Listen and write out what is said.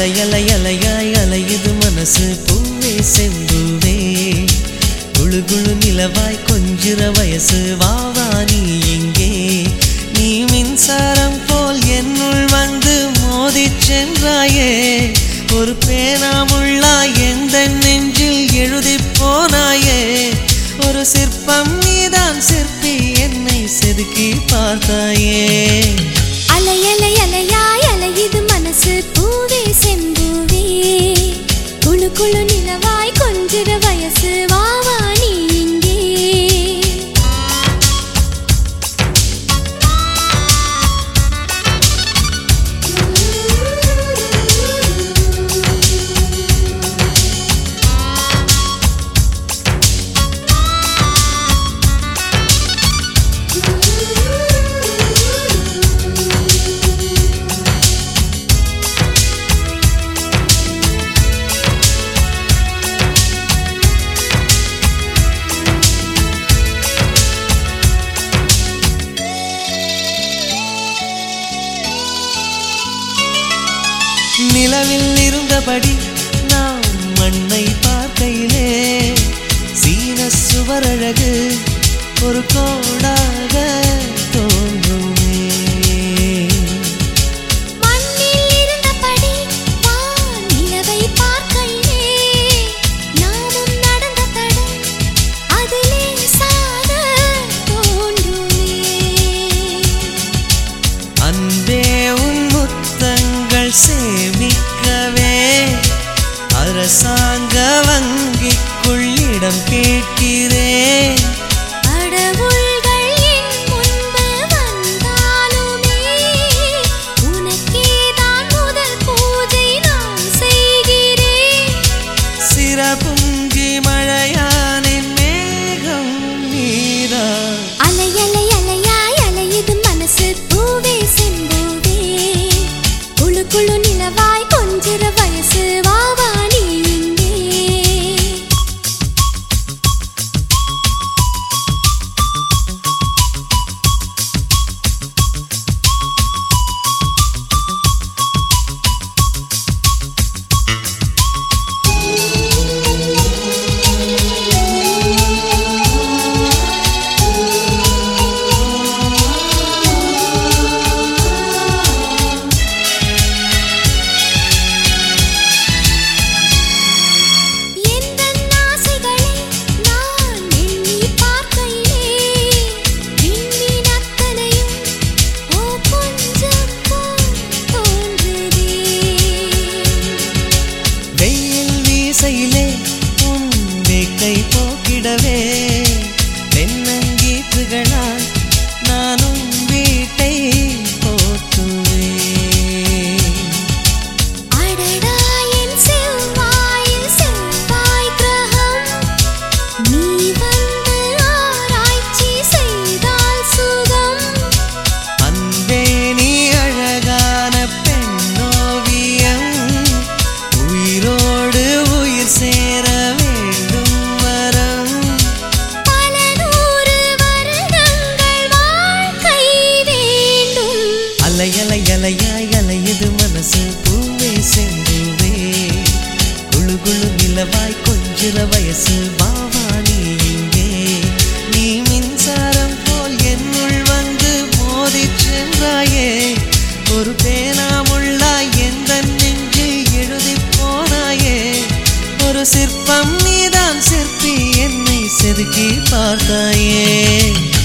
அலையலையலையாய் அலையுது மனசு பூவே செம்பூவே குழு குழு நிலவாய் கொஞ்சிற வயசு வாவா நீ எங்கே நீ மின்சாரம் போல் என்னுள் வந்து மோதிச் சென்றாயே ஒரு பேனாமுள்ளாய் எந்த நெஞ்சில் எழுதி போனாயே ஒரு சிற்பம் நீதான் சிற்பி என்னை செதுக்கி பார்த்தாயே அலையலையலையாய் அலையுது மனசு பூவே செம்பூவே குழு குழு நிலவாய் கொஞ்சிற வயசு வாவா நீ இங்கே நிலவில் இருந்தபடி நாம் மண்ணை பார்க்கையிலே சீன சுவரழகு ஒரு கோடாக தோன்றுமே மண்ணில் இருந்தபடி வான் நிலவை பார்க்கையிலே நாமும் நடந்த தடம் அதிலே சாத தோன்றுமே அன்பே உன் முத்தங்கள் சேமிக்கவே அரசாங்க வங்கிக்குள் இடம் கேட்கிறேன் கடவுள்கள் என் முன்பு வந்தாலுமே உனக்கேதான் முதல் பூஜை நான் செய்கிறேன் சிறப்புஞ்சி மழையானின் மேகம் நீதான் அலையலையலையாய் அலையுது மனசு பூவே செம்பூவே குழு குழு நிலவாய் கொஞ்சிற வயசு வாவா நீ இங்கே உன் வேக்கை போக்கிடவே தென்னங்கீற்றுகளால் நானும் வீட்டை போற்றுவேன் அடடா என் செவ்வாயில் செவ்வாய் கிரகம் நீ வந்து ஆராய்ச்சி செய்தால் சுகம் அன்பே நீ அழகான பெண்ணோவியம் உயிரோடு உயிர் சேர வேண்டும் வரம் பல நூறு வருடங்கள் வாழ்க்கை வேண்டும் அலையலையலையாய் அலையுது மனசு பூவே செம்பூவே குழு குழு நிலவாய் கொஞ்சிற வயசு வாவா நீ இங்கே நீ மின்சாரம் போல் என்னுள் வந்து மோதிச் சென்றாயே ஒரு பேனாமுள்ளாய் எந்த நெஞ்சில் எழுதி போனாயே ஒரு சிற்பம் நீதான் சிற்பி என்னை செதுக்கி பார்த்தாயே